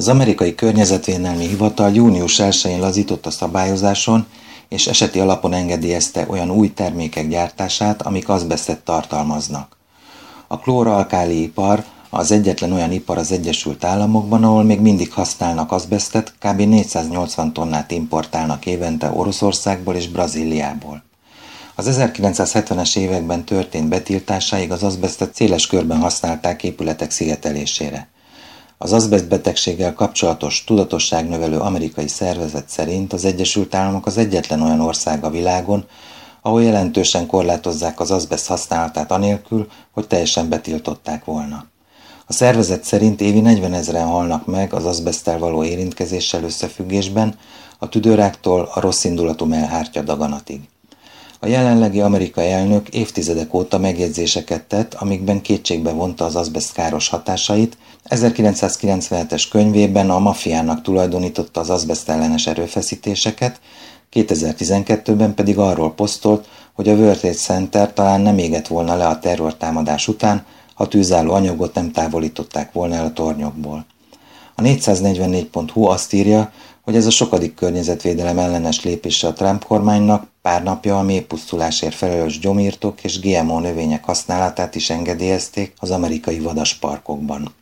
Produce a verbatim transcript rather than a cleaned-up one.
Az amerikai környezetvédelmi hivatal június elsején lazított a szabályozáson, és eseti alapon engedélyezte olyan új termékek gyártását, amik azbesztet tartalmaznak. A klóralkáli ipar az egyetlen olyan ipar az Egyesült Államokban, ahol még mindig használnak azbesztet, kb. négyszáznyolcvan tonnát importálnak évente Oroszországból és Brazíliából. Az ezerkilencszázhetvenes években történt betiltásáig az azbesztet széles körben használták épületek szigetelésére. Az azbeszt betegséggel kapcsolatos tudatosságnövelő amerikai szervezet szerint az Egyesült Államok az egyetlen olyan ország a világon, ahol jelentősen korlátozzák az azbeszt használatát anélkül, hogy teljesen betiltották volna. A szervezet szerint évi negyvenezren halnak meg az azbeszttel való érintkezéssel összefüggésben, a tüdőráktól a rosszindulatú mellhártya daganatig. A jelenlegi amerikai elnök évtizedek óta megjegyzéseket tett, amikben kétségbe vonta az azbeszt káros hatásait, ezerkilencszázkilencvenhetes könyvében a maffiának tulajdonította az azbeszt ellenes erőfeszítéseket, kétezer-tizenkettőben pedig arról posztolt, hogy a World Trade Center talán nem égett volna le a terrortámadás után, ha tűzálló anyagot nem távolították volna el a tornyokból. A négyszáznegyvennégy pont hu azt írja, hogy ez a sokadik környezetvédelem ellenes lépése a Trump kormánynak, pár napja a mélypusztulásért felelős gyomírtók és gé em o növények használatát is engedélyezték az amerikai vadasparkokban.